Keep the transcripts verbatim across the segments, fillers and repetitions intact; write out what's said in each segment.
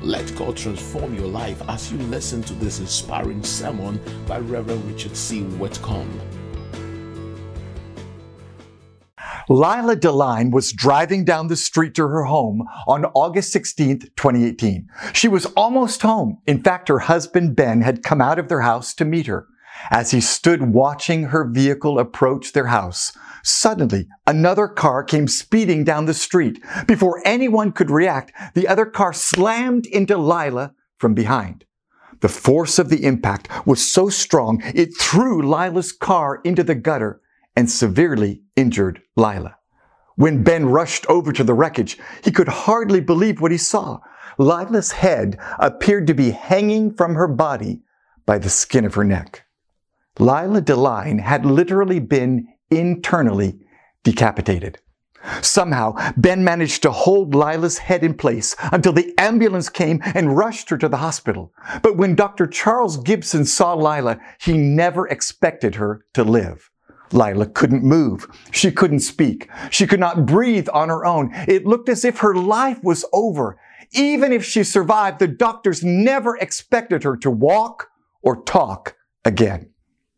Let God transform your life as you listen to this inspiring sermon by Reverend Richard C. Whitcomb. Lila DeLine was driving down the street to her home on August sixteenth, twenty eighteen. She was almost home. In fact, her husband Ben had come out of their house to meet her. As he stood watching her vehicle approach their house, suddenly another car came speeding down the street. Before anyone could react, the other car slammed into Lila from behind. The force of the impact was so strong, it threw Lila's car into the gutter and severely injured Lila. When Ben rushed over to the wreckage, he could hardly believe what he saw. Lila's head appeared to be hanging from her body by the skin of her neck. Lila DeLine had literally been internally decapitated. Somehow, Ben managed to hold Lila's head in place until the ambulance came and rushed her to the hospital. But when Doctor Charles Gibson saw Lila, he never expected her to live. Lila couldn't move. She couldn't speak. She could not breathe on her own. It looked as if her life was over. Even if she survived, the doctors never expected her to walk or talk again.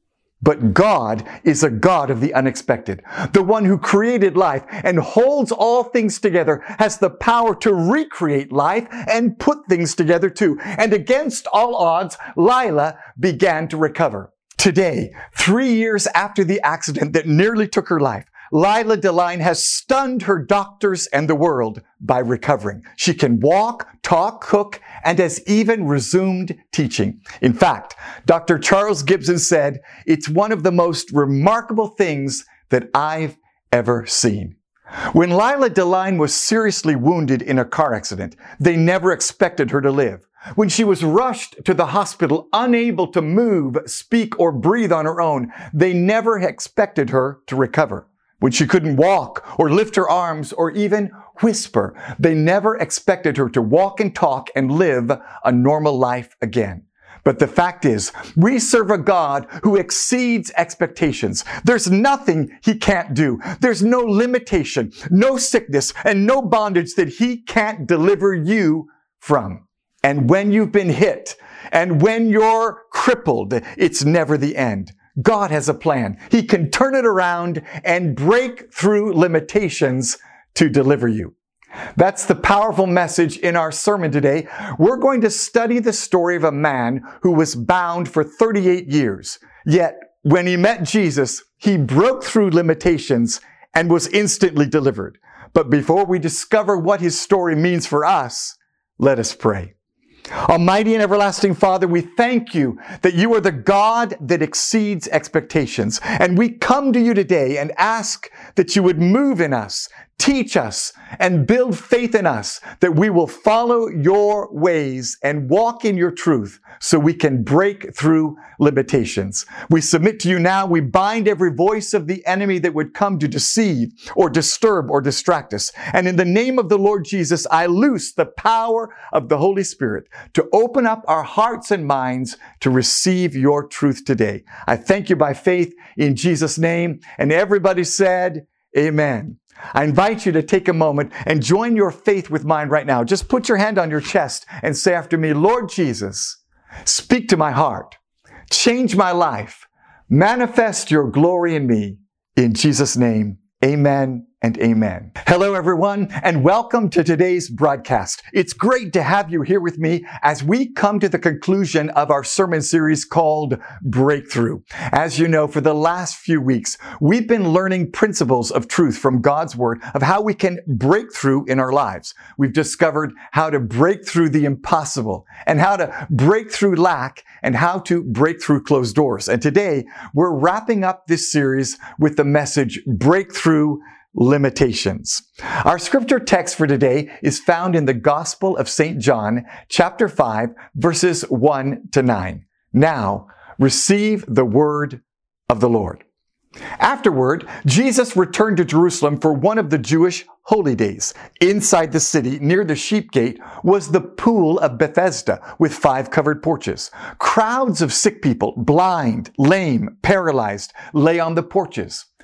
But God is a God of the unexpected. The one who created life and holds all things together has the power to recreate life and put things together too. And against all odds, Lila began to recover. Today, three years after the accident that nearly took her life, Lila DeLine has stunned her doctors and the world by recovering. She can walk, talk, cook, and has even resumed teaching. In fact, Doctor Charles Gibson said, "It's one of the most remarkable things that I've ever seen." When Lila DeLine was seriously wounded in a car accident, they never expected her to live. When she was rushed to the hospital, unable to move, speak, or breathe on her own, they never expected her to recover. When she couldn't walk or lift her arms or even whisper, they never expected her to walk and talk and live a normal life again. But the fact is, we serve a God who exceeds expectations. There's nothing He can't do. There's no limitation, no sickness, and no bondage that He can't deliver you from. And when you've been hit, and when you're crippled, it's never the end. God has a plan. He can turn it around and break through limitations to deliver you. That's the powerful message in our sermon today. We're going to study the story of a man who was bound for thirty-eight years. Yet, when he met Jesus, he broke through limitations and was instantly delivered. But before we discover what his story means for us, let us pray. Almighty and everlasting Father, we thank you that you are the God that exceeds expectations. And we come to you today and ask that you would move in us, teach us, and build faith in us that we will follow your ways and walk in your truth so we can break through limitations. We submit to you now. We bind every voice of the enemy that would come to deceive or disturb or distract us. And in the name of the Lord Jesus, I loose the power of the Holy Spirit to open up our hearts and minds to receive your truth today. I thank you by faith in Jesus' name. And everybody said, amen. I invite you to take a moment and join your faith with mine right now. Just put your hand on your chest and say after me, Lord Jesus, speak to my heart. Change my life. Manifest your glory in me. In Jesus' name, amen and amen. Hello, everyone, and welcome to today's broadcast. It's great to have you here with me as we come to the conclusion of our sermon series called Breakthrough. As you know, for the last few weeks, we've been learning principles of truth from God's Word of how we can break through in our lives. We've discovered how to break through the impossible and how to break through lack and how to break through closed doors. And today, we're wrapping up this series with the message, Breakthrough Limitations. Our scripture text for today is found in the Gospel of Saint John, chapter five, verses one to nine. Now, receive the word of the Lord. Afterward, Jesus returned to Jerusalem for one of the Jewish holy days. Inside the city, near the sheep gate, was the pool of Bethesda with five covered porches. Crowds of sick people, blind, lame, paralyzed, lay on the porches.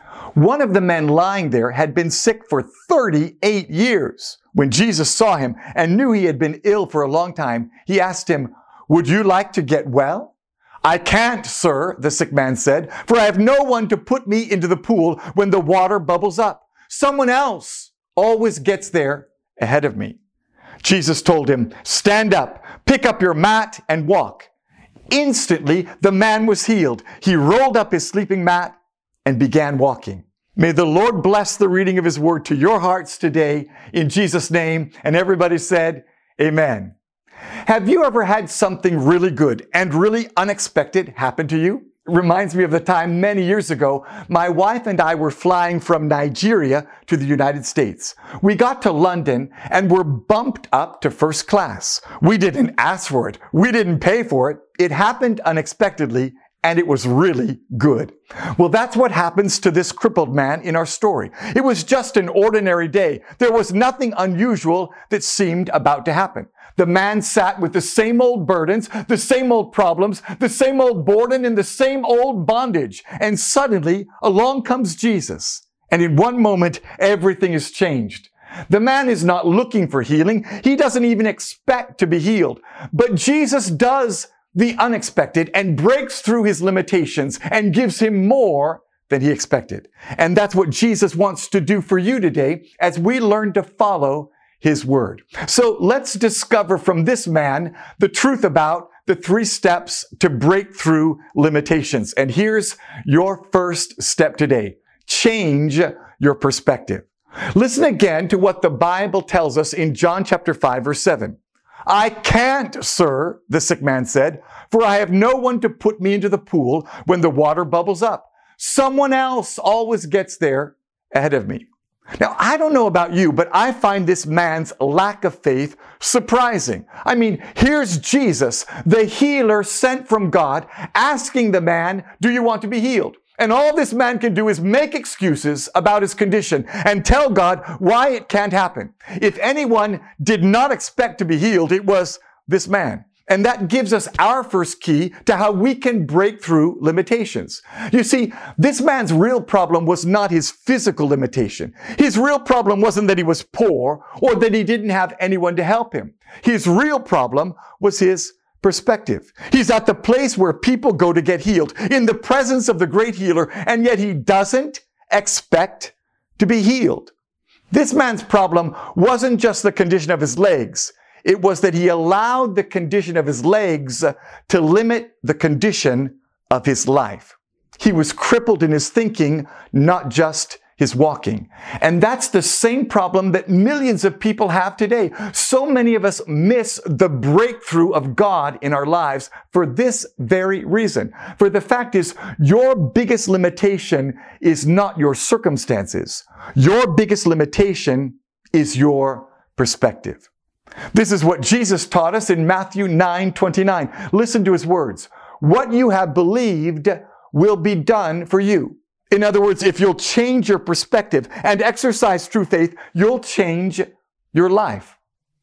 One of the men lying there had been sick for thirty-eight years. When Jesus saw him and knew he had been ill for a long time, he asked him, "Would you like to get well?" "I can't, sir," the sick man said, "for I have no one to put me into the pool when the water bubbles up. Someone else always gets there ahead of me." Jesus told him, "Stand up, pick up your mat and walk." Instantly, the man was healed. He rolled up his sleeping mat and began walking. May the Lord bless the reading of his word to your hearts today in Jesus' name. And everybody said, amen. Have you ever had something really good and really unexpected happen to you? It reminds me of the time many years ago, my wife and I were flying from Nigeria to the United States. We got to London and were bumped up to first class. We didn't ask for it. We didn't pay for it. It happened unexpectedly, and it was really good. Well, that's what happens to this crippled man in our story. It was just an ordinary day. There was nothing unusual that seemed about to happen. The man sat with the same old burdens, the same old problems, the same old boredom, and the same old bondage. And suddenly, along comes Jesus. And in one moment, everything is changed. The man is not looking for healing. He doesn't even expect to be healed. But Jesus does the unexpected and breaks through his limitations and gives him more than he expected. And that's what Jesus wants to do for you today as we learn to follow his word. So let's discover from this man the truth about the three steps to break through limitations. And here's your first step today. Change your perspective. Listen again to what the Bible tells us in John chapter five, verse seven. "I can't, sir," the sick man said, "for I have no one to put me into the pool when the water bubbles up. Someone else always gets there ahead of me." Now, I don't know about you, but I find this man's lack of faith surprising. I mean, here's Jesus, the healer sent from God, asking the man, "Do you want to be healed?" And all this man can do is make excuses about his condition and tell God why it can't happen. If anyone did not expect to be healed, it was this man. And that gives us our first key to how we can break through limitations. You see, this man's real problem was not his physical limitation. His real problem wasn't that he was poor or that he didn't have anyone to help him. His real problem was his perspective. He's at the place where people go to get healed, in the presence of the great healer, and yet he doesn't expect to be healed. This man's problem wasn't just the condition of his legs. It was that he allowed the condition of his legs to limit the condition of his life. He was crippled in his thinking, not just his walking. And that's the same problem that millions of people have today. So many of us miss the breakthrough of God in our lives for this very reason. For the fact is, your biggest limitation is not your circumstances. Your biggest limitation is your perspective. This is what Jesus taught us in Matthew nine twenty-nine. Listen to his words. "What you have believed will be done for you." In other words, if you'll change your perspective and exercise true faith, you'll change your life.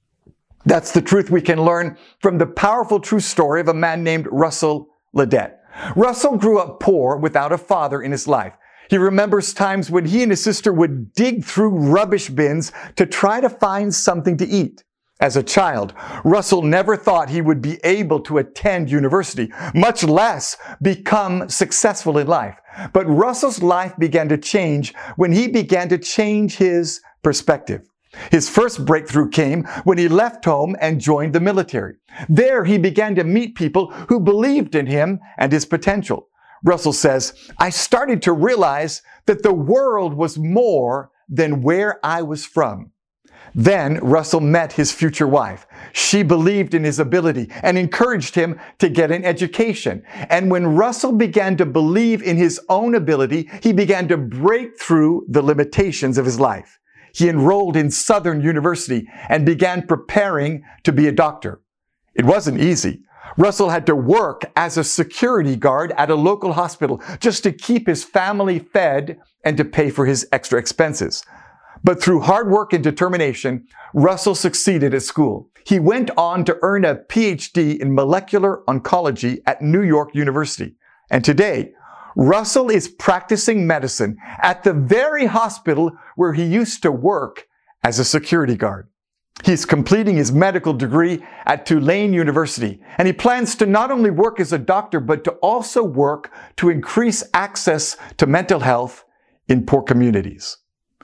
That's the truth we can learn from the powerful true story of a man named Russell Ledet. Russell grew up poor without a father in his life. He remembers times when he and his sister would dig through rubbish bins to try to find something to eat. As a child, Russell never thought he would be able to attend university, much less become successful in life. But Russell's life began to change when he began to change his perspective. His first breakthrough came when he left home and joined the military. There he began to meet people who believed in him and his potential. Russell says, "I started to realize that the world was more than where I was from." Then Russell met his future wife. She believed in his ability and encouraged him to get an education. And when Russell began to believe in his own ability, he began to break through the limitations of his life. He enrolled in Southern University and began preparing to be a doctor. It wasn't easy. Russell had to work as a security guard at a local hospital just to keep his family fed and to pay for his extra expenses. But through hard work and determination, Russell succeeded at school. He went on to earn a P H D in molecular oncology at New York University. And today, Russell is practicing medicine at the very hospital where he used to work as a security guard. He's completing his medical degree at Tulane University, and he plans to not only work as a doctor, but to also work to increase access to mental health in poor communities.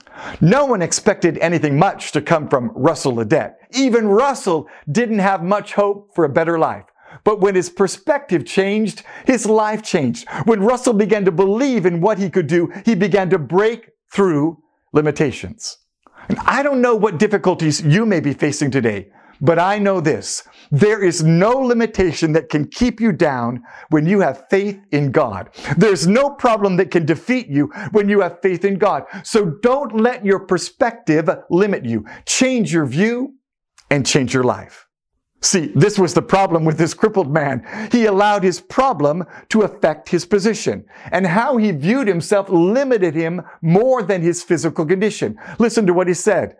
No one expected anything much to come from Russell Ledet. Even Russell didn't have much hope for a better life. But when his perspective changed, his life changed. When Russell began to believe in what he could do, he began to break through limitations. And I don't know what difficulties you may be facing today, but I know this. There is no limitation that can keep you down when you have faith in God. There's no problem that can defeat you when you have faith in God. So don't let your perspective limit you. Change your view and change your life. See, this was the problem with this crippled man. He allowed his problem to affect his position, and how he viewed himself limited him more than his physical condition. Listen to what he said.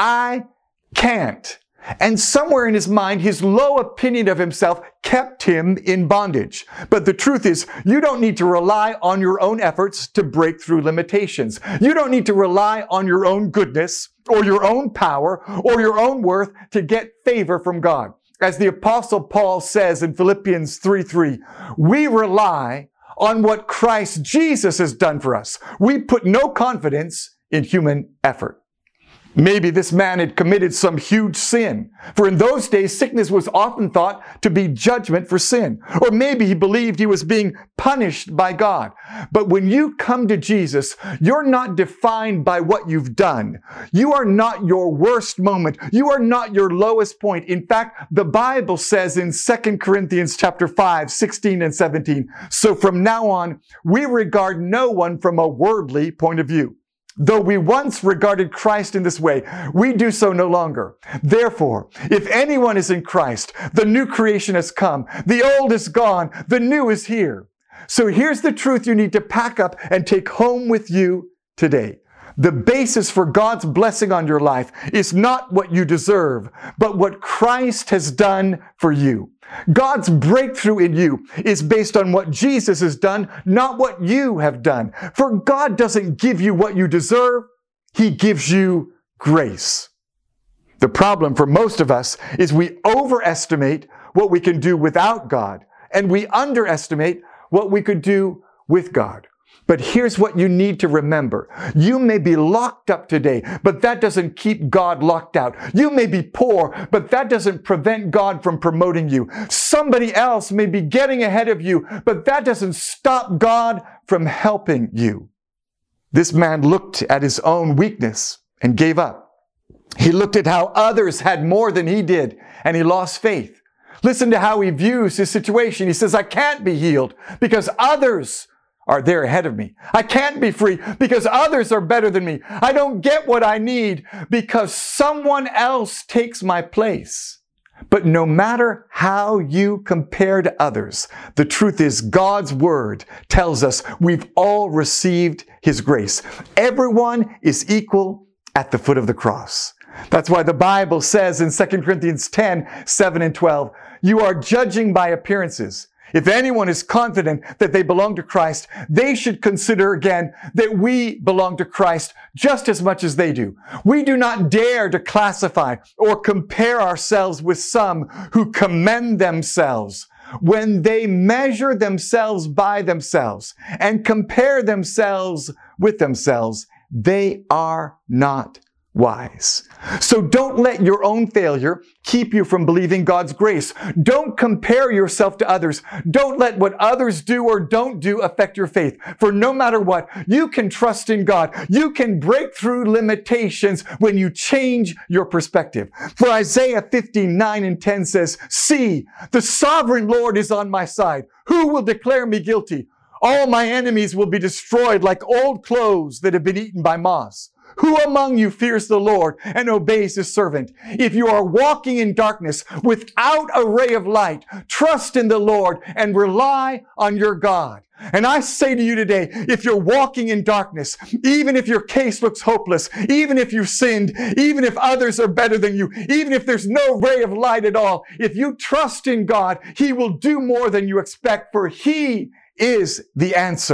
I can't. And somewhere in his mind, his low opinion of himself kept him in bondage. But the truth is, you don't need to rely on your own efforts to break through limitations. You don't need to rely on your own goodness or your own power or your own worth to get favor from God. As the Apostle Paul says in Philippians three three, we rely on what Christ Jesus has done for us. We put no confidence in human effort. Maybe this man had committed some huge sin, for in those days sickness was often thought to be judgment for sin. Or maybe he believed he was being punished by God. But when you come to Jesus, you're not defined by what you've done. You are not your worst moment. You are not your lowest point. In fact, the Bible says in Second Corinthians chapter five, sixteen and seventeen, so from now on, we regard no one from a worldly point of view. Though we once regarded Christ in this way, we do so no longer. Therefore, if anyone is in Christ, the new creation has come. The old is gone. The new is here. So here's the truth you need to pack up and take home with you today. The basis for God's blessing on your life is not what you deserve, but what Christ has done for you. God's breakthrough in you is based on what Jesus has done, not what you have done. For God doesn't give you what you deserve. He gives you grace. The problem for most of us is we overestimate what we can do without God, and we underestimate what we could do with God. But here's what you need to remember. You may be locked up today, but that doesn't keep God locked out. You may be poor, but that doesn't prevent God from promoting you. Somebody else may be getting ahead of you, but that doesn't stop God from helping you. This man looked at his own weakness and gave up. He looked at how others had more than he did, and he lost faith. Listen to how he views his situation. He says, I can't be healed because others are there ahead of me. I can't be free because others are better than me. I don't get what I need because someone else takes my place. But no matter how you compare to others, the truth is God's word tells us we've all received his grace. Everyone is equal at the foot of the cross. That's why the Bible says in Second Corinthians ten, seven and twelve, you are judging by appearances. If anyone is confident that they belong to Christ, they should consider again that we belong to Christ just as much as they do. We do not dare to classify or compare ourselves with some who commend themselves when they measure themselves by themselves and compare themselves with themselves. They are not wise. So don't let your own failure keep you from believing God's grace. Don't compare yourself to others. Don't let what others do or don't do affect your faith. For no matter what, you can trust in God. You can break through limitations when you change your perspective. For Isaiah fifty-nine and ten says, see, the sovereign Lord is on my side. Who will declare me guilty? All my enemies will be destroyed like old clothes that have been eaten by moths. Who among you fears the Lord and obeys his servant? If you are walking in darkness without a ray of light, trust in the Lord and rely on your God. And I say to you today, if you're walking in darkness, even if your case looks hopeless, even if you've sinned, even if others are better than you, even if there's no ray of light at all, if you trust in God, he will do more than you expect, for he is the answer.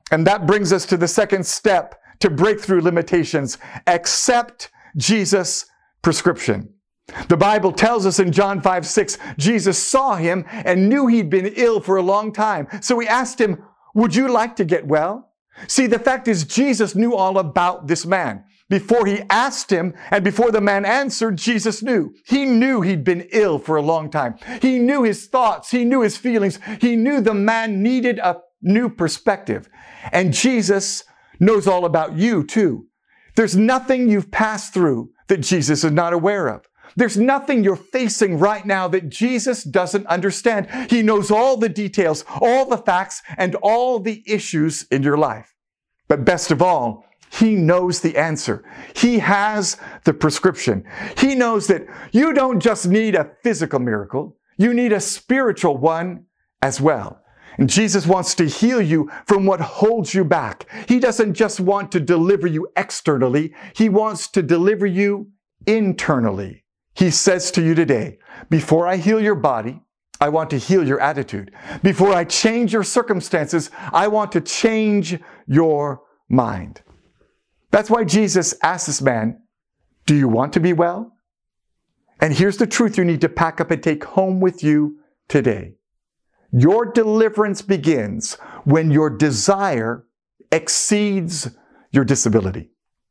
And that brings us to the second step to break through limitations. Accept Jesus' prescription. The Bible tells us in John five six, Jesus saw him and knew he'd been ill for a long time. So he asked him, would you like to get well? See, the fact is Jesus knew all about this man. Before he asked him and before the man answered, Jesus knew. He knew he'd been ill for a long time. He knew his thoughts. He knew his feelings. He knew the man needed a new perspective. And Jesus knows all about you too. There's nothing you've passed through that Jesus is not aware of. There's nothing you're facing right now that Jesus doesn't understand. He knows all the details, all the facts, and all the issues in your life. But best of all, he knows the answer. He has the prescription. He knows that you don't just need a physical miracle. You need a spiritual one as well. And Jesus wants to heal you from what holds you back. He doesn't just want to deliver you externally. He wants to deliver you internally. He says to you today, before I heal your body, I want to heal your attitude. Before I change your circumstances, I want to change your mind. That's why Jesus asked this man, do you want to be well? And here's the truth you need to pack up and take home with you today. Your deliverance begins when your desire exceeds your disability.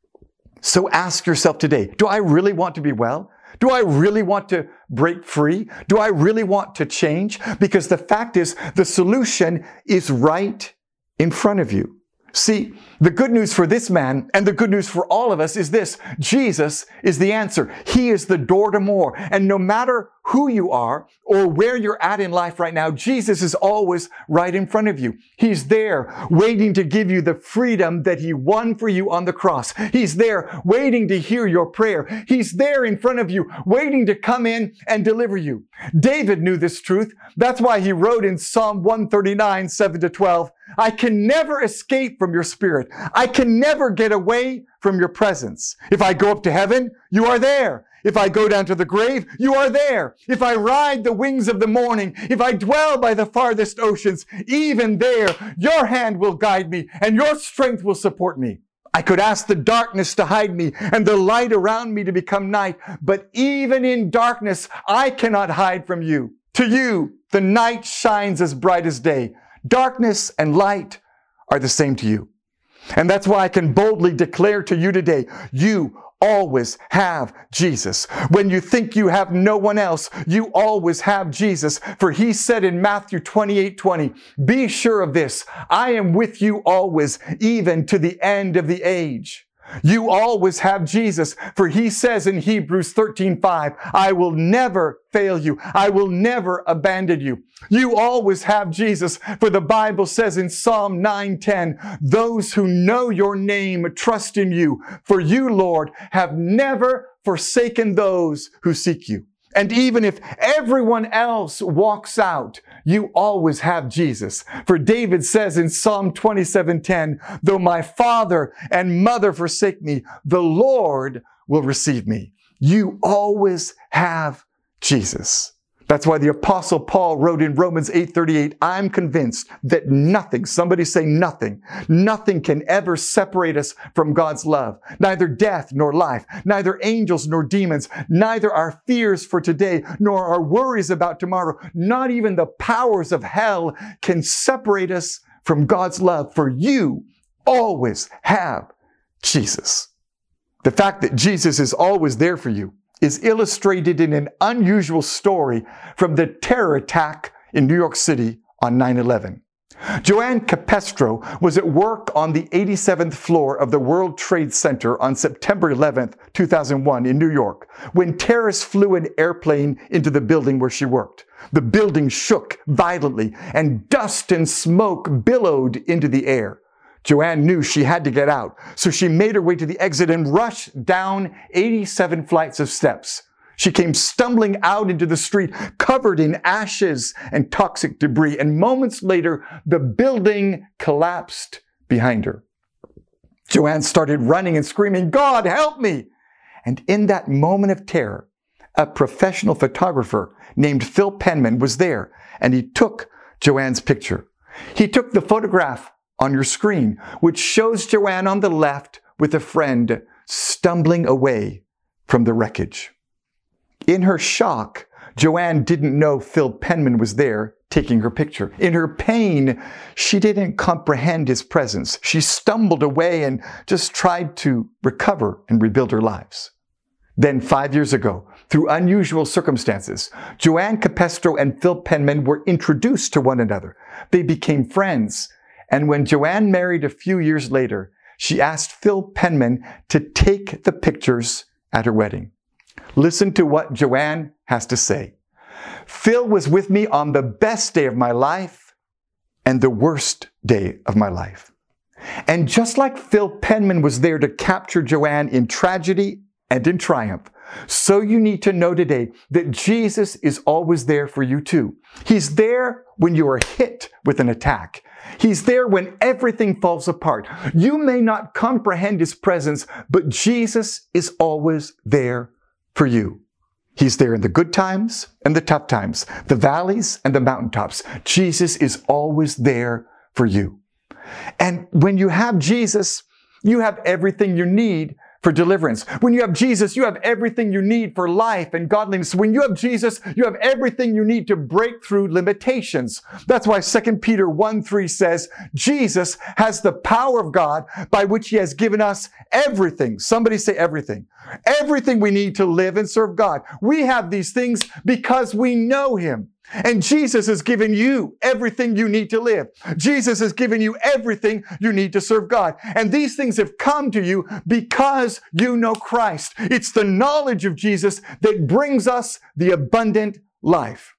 So ask yourself today, do I really want to be well? Do I really want to break free? Do I really want to change? Because the fact is, the solution is right in front of you. See, the good news for this man and the good news for all of us is this: Jesus is the answer. He is the door to more. And no matter who you are or where you're at in life right now, Jesus is always right in front of you. He's there waiting to give you the freedom that he won for you on the cross. He's there waiting to hear your prayer. He's there in front of you waiting to come in and deliver you. David knew this truth. That's why he wrote in Psalm one thirty-nine, seven to twelve, I can never escape from your spirit. I can never get away from your presence. If I go up to heaven, you are there. If I go down to the grave, you are there. If I ride the wings of the morning, if I dwell by the farthest oceans, even there, your hand will guide me and your strength will support me. I could ask the darkness to hide me and the light around me to become night, but even in darkness, I cannot hide from you. To you, the night shines as bright as day. Darkness and light are the same to you. And that's why I can boldly declare to you today, you always have Jesus. When you think you have no one else, you always have Jesus. For he said in Matthew twenty-eight twenty, be sure of this, I am with you always, even to the end of the age. You always have Jesus, for he says in Hebrews thirteen five, I will never fail you. I will never abandon you. You always have Jesus, for the Bible says in Psalm nine ten, those who know your name trust in you, for you, Lord, have never forsaken those who seek you. And even if everyone else walks out, you always have Jesus. For David says in Psalm twenty-seven ten, though my father and mother forsake me, the Lord will receive me. You always have Jesus. That's why the Apostle Paul wrote in Romans eight thirty-eight, I'm convinced that nothing, somebody say nothing, nothing can ever separate us from God's love. Neither death nor life, neither angels nor demons, neither our fears for today nor our worries about tomorrow, not even the powers of hell can separate us from God's love. For you always have Jesus. The fact that Jesus is always there for you is illustrated in an unusual story from the terror attack in New York City on nine eleven. Joanne Capestro was at work on the eighty-seventh floor of the World Trade Center on September eleventh, two thousand one in New York, when terrorists flew an airplane into the building where she worked. The building shook violently and dust and smoke billowed into the air. Joanne knew she had to get out, so she made her way to the exit and rushed down eighty-seven flights of steps. She came stumbling out into the street, covered in ashes and toxic debris, and moments later, the building collapsed behind her. Joanne started running and screaming, God, help me! And in that moment of terror, a professional photographer named Phil Penman was there, and he took Joanne's picture. He took the photograph on your screen, which shows Joanne on the left with a friend stumbling away from the wreckage. In her shock, Joanne didn't know Phil Penman was there taking her picture. In her pain, she didn't comprehend his presence. She stumbled away and just tried to recover and rebuild her lives. Then five years ago, through unusual circumstances, Joanne Capestro and Phil Penman were introduced to one another. They became friends. And when Joanne married a few years later, she asked Phil Penman to take the pictures at her wedding. Listen to what Joanne has to say. Phil was with me on the best day of my life and the worst day of my life. And just like Phil Penman was there to capture Joanne in tragedy and in triumph, so you need to know today that Jesus is always there for you too. He's there when you are hit with an attack. He's there when everything falls apart. You may not comprehend His presence, but Jesus is always there for you. He's there in the good times and the tough times, the valleys and the mountaintops. Jesus is always there for you. And when you have Jesus, you have everything you need for deliverance. When you have Jesus, you have everything you need for life and godliness. When you have Jesus, you have everything you need to break through limitations. That's why Second Peter one three says, Jesus has the power of God by which He has given us everything. Somebody say everything. Everything we need to live and serve God. We have these things because we know Him. And Jesus has given you everything you need to live. Jesus has given you everything you need to serve God. And these things have come to you because you know Christ. It's the knowledge of Jesus that brings us the abundant life.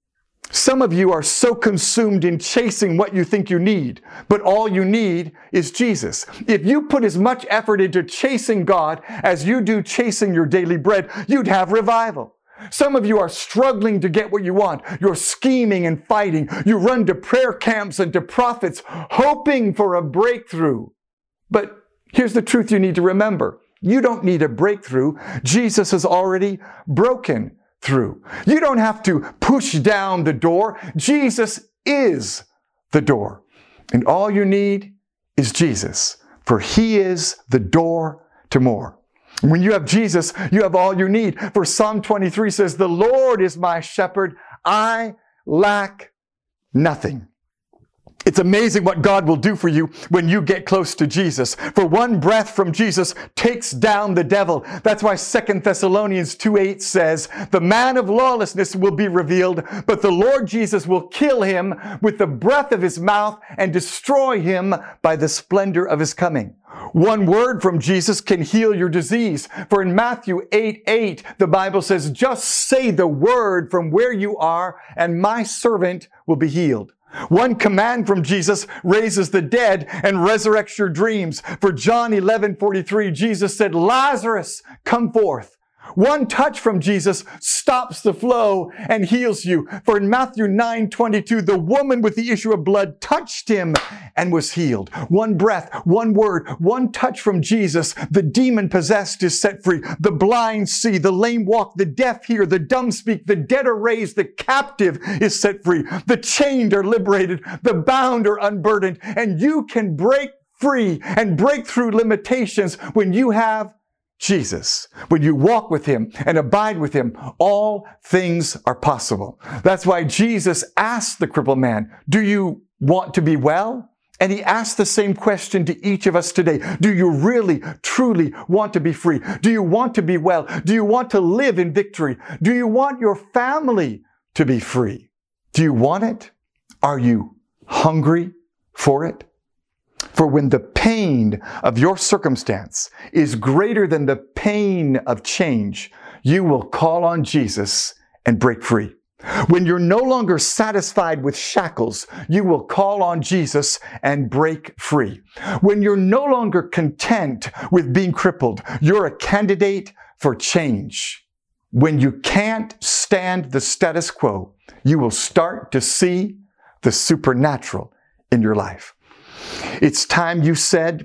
Some of you are so consumed in chasing what you think you need, but all you need is Jesus. If you put as much effort into chasing God as you do chasing your daily bread, you'd have revival. Some of you are struggling to get what you want. You're scheming and fighting. You run to prayer camps and to prophets, hoping for a breakthrough. But here's the truth you need to remember. You don't need a breakthrough. Jesus has already broken through. You don't have to push down the door. Jesus is the door. And all you need is Jesus, for He is the door to more. When you have Jesus, you have all you need. For Psalm twenty-three says, the Lord is my shepherd. I lack nothing. It's amazing what God will do for you when you get close to Jesus. For one breath from Jesus takes down the devil. That's why Second Thessalonians two eight says, the man of lawlessness will be revealed, but the Lord Jesus will kill him with the breath of His mouth and destroy him by the splendor of His coming. One word from Jesus can heal your disease. For in Matthew eight eight, the Bible says, just say the word from where you are, and my servant will be healed. One command from Jesus raises the dead and resurrects your dreams. For John eleven forty-three, Jesus said, Lazarus, come forth. One touch from Jesus stops the flow and heals you. For in Matthew nine twenty-two, the woman with the issue of blood touched Him and was healed. One breath, one word, one touch from Jesus, the demon-possessed is set free. The blind see, the lame walk, the deaf hear, the dumb speak, the dead are raised, the captive is set free. The chained are liberated, the bound are unburdened, and you can break free and break through limitations when you have Jesus. When you walk with Him and abide with Him, all things are possible. That's why Jesus asked the crippled man, do you want to be well? And He asked the same question to each of us today. Do you really, truly want to be free? Do you want to be well? Do you want to live in victory? Do you want your family to be free? Do you want it? Are you hungry for it? For when the pain of your circumstance is greater than the pain of change, you will call on Jesus and break free. When you're no longer satisfied with shackles, you will call on Jesus and break free. When you're no longer content with being crippled, you're a candidate for change. When you can't stand the status quo, you will start to see the supernatural in your life. It's time you said,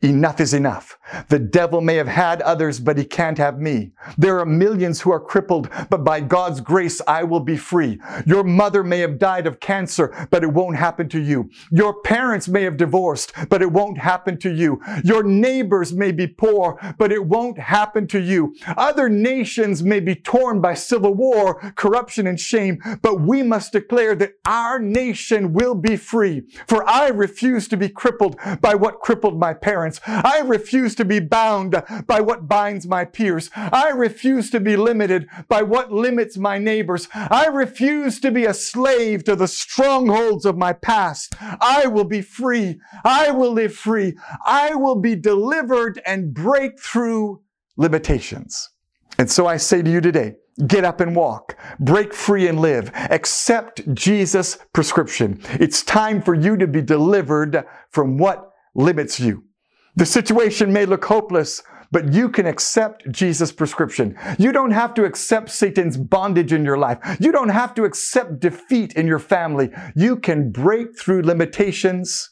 enough is enough. The devil may have had others, but he can't have me. There are millions who are crippled, but by God's grace, I will be free. Your mother may have died of cancer, but it won't happen to you. Your parents may have divorced, but it won't happen to you. Your neighbors may be poor, but it won't happen to you. Other nations may be torn by civil war, corruption, and shame, but we must declare that our nation will be free. For I refuse to be crippled by what crippled my parents. I refuse to be bound by what binds my peers. I refuse to be limited by what limits my neighbors. I refuse to be a slave to the strongholds of my past. I will be free. I will live free. I will be delivered and break through limitations. And so I say to you today, get up and walk. Break free and live. Accept Jesus' prescription. It's time for you to be delivered from what limits you. The situation may look hopeless, but you can accept Jesus' prescription. You don't have to accept Satan's bondage in your life. You don't have to accept defeat in your family. You can break through limitations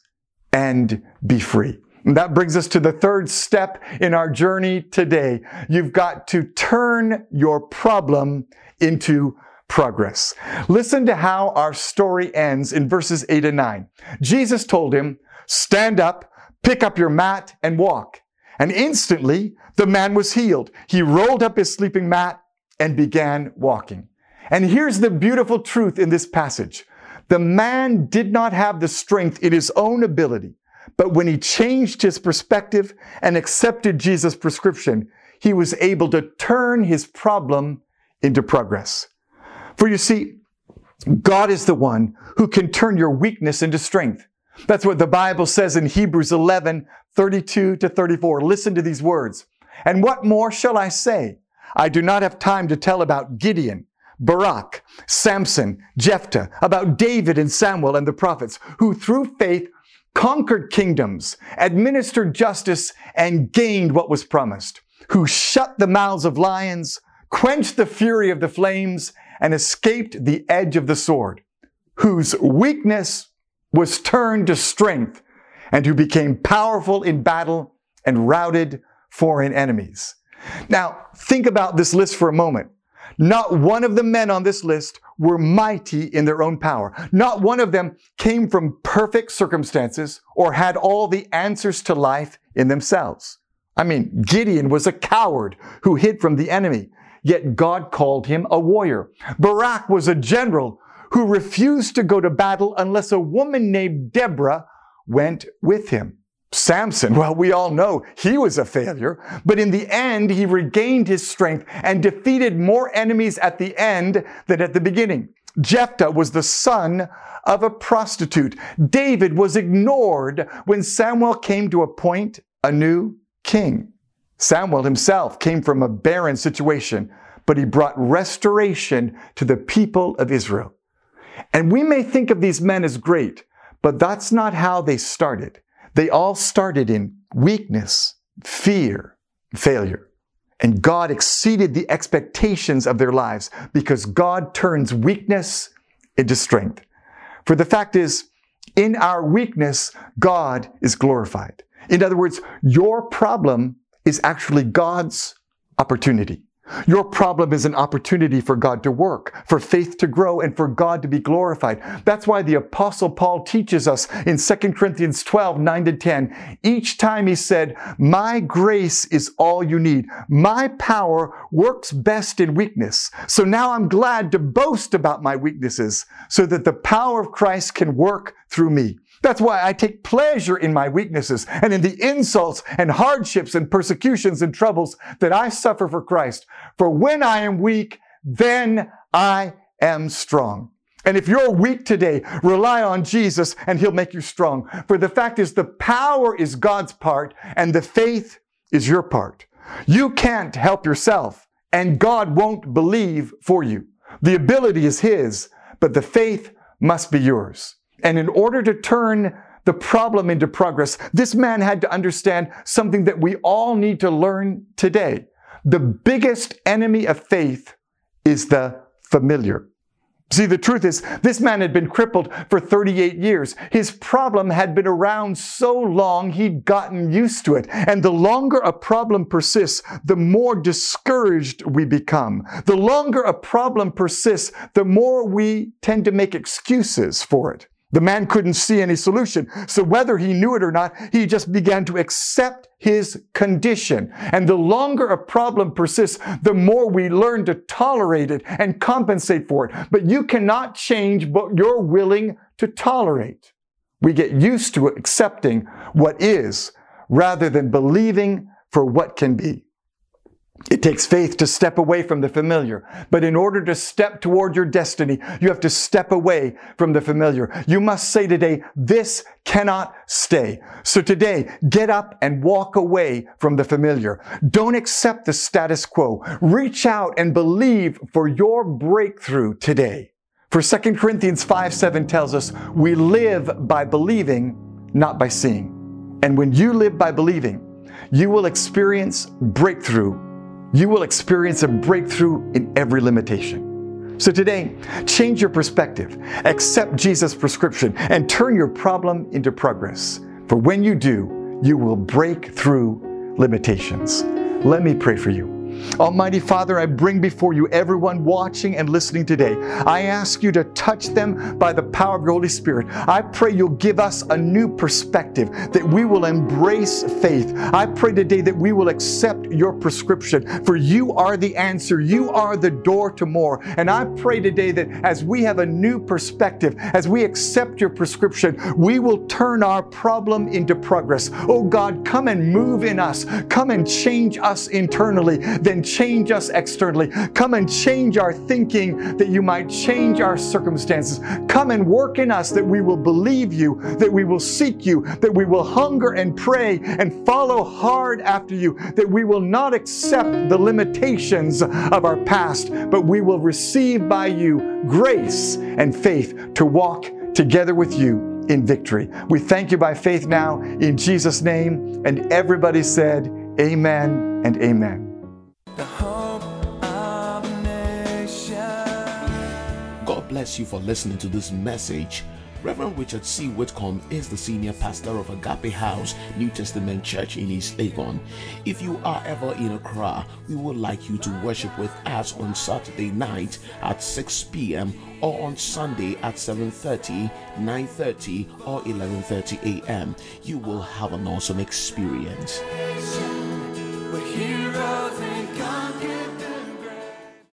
and be free. And that brings us to the third step in our journey today. You've got to turn your problem into progress. Listen to how our story ends in verses eight and nine. Jesus told him, "Stand up, pick up your mat and walk." And instantly the man was healed. He rolled up his sleeping mat and began walking. And here's the beautiful truth in this passage. The man did not have the strength in his own ability, but when he changed his perspective and accepted Jesus' prescription, he was able to turn his problem into progress. For you see, God is the one who can turn your weakness into strength. That's what the Bible says in Hebrews eleven, thirty-two to thirty-four. Listen to these words. "And what more shall I say? I do not have time to tell about Gideon, Barak, Samson, Jephthah, about David and Samuel and the prophets, who through faith conquered kingdoms, administered justice, and gained what was promised, who shut the mouths of lions, quenched the fury of the flames, and escaped the edge of the sword, whose weakness was turned to strength, and who became powerful in battle and routed foreign enemies." Now, think about this list for a moment. Not one of the men on this list were mighty in their own power. Not one of them came from perfect circumstances or had all the answers to life in themselves. I mean, Gideon was a coward who hid from the enemy, yet God called him a warrior. Barak was a general who refused to go to battle unless a woman named Deborah went with him. Samson, well, we all know he was a failure, but in the end, he regained his strength and defeated more enemies at the end than at the beginning. Jephthah was the son of a prostitute. David was ignored when Samuel came to appoint a new king. Samuel himself came from a barren situation, but he brought restoration to the people of Israel. And we may think of these men as great, but that's not how they started. They all started in weakness, fear, failure. And God exceeded the expectations of their lives because God turns weakness into strength. For the fact is, in our weakness, God is glorified. In other words, your problem is actually God's opportunity. Your problem is an opportunity for God to work, for faith to grow, and for God to be glorified. That's why the Apostle Paul teaches us in Second Corinthians twelve, nine to ten. Each time he said, "My grace is all you need. My power works best in weakness. So now I'm glad to boast about my weaknesses so that the power of Christ can work through me." That's why I take pleasure in my weaknesses and in the insults and hardships and persecutions and troubles that I suffer for Christ. For when I am weak, then I am strong. And if you're weak today, rely on Jesus and He'll make you strong. For the fact is, the power is God's part and the faith is your part. You can't help yourself and God won't believe for you. The ability is His, but the faith must be yours. And in order to turn the problem into progress, this man had to understand something that we all need to learn today. The biggest enemy of faith is the familiar. See, the truth is, this man had been crippled for thirty-eight years. His problem had been around so long, he'd gotten used to it. And the longer a problem persists, the more discouraged we become. The longer a problem persists, the more we tend to make excuses for it. The man couldn't see any solution. So whether he knew it or not, he just began to accept his condition. And the longer a problem persists, the more we learn to tolerate it and compensate for it. But you cannot change what you're willing to tolerate. We get used to accepting what is rather than believing for what can be. It takes faith to step away from the familiar. But in order to step toward your destiny, you have to step away from the familiar. You must say today, this cannot stay. So today, get up and walk away from the familiar. Don't accept the status quo. Reach out and believe for your breakthrough today. For Second Corinthians five seven tells us, we live by believing, not by seeing. And when you live by believing, you will experience breakthrough. You will experience a breakthrough in every limitation. So today, change your perspective, accept Jesus' prescription, and turn your problem into progress. For when you do, you will break through limitations. Let me pray for you. Almighty Father, I bring before you everyone watching and listening today. I ask you to touch them by the power of your Holy Spirit. I pray you'll give us a new perspective, that we will embrace faith. I pray today that we will accept your prescription, for you are the answer. You are the door to more. And I pray today that as we have a new perspective, as we accept your prescription, we will turn our problem into progress. Oh God, come and move in us. Come and change us internally. Then change us externally. Come and change our thinking that you might change our circumstances. Come and work in us that we will believe you, that we will seek you, that we will hunger and pray and follow hard after you, that we will not accept the limitations of our past, but we will receive by you grace and faith to walk together with you in victory. We thank you by faith now in Jesus' name. And everybody said, amen and amen. The hope of a nation. God bless you for listening to this message. Reverend Richard C. Whitcomb is the senior pastor of Agape House New Testament Church in East Legon. If you are ever in Accra, we would like you to worship with us on Saturday night at six p.m. or on Sunday at seven thirty, nine thirty, or eleven thirty a.m. You will have an awesome experience. We're heroes.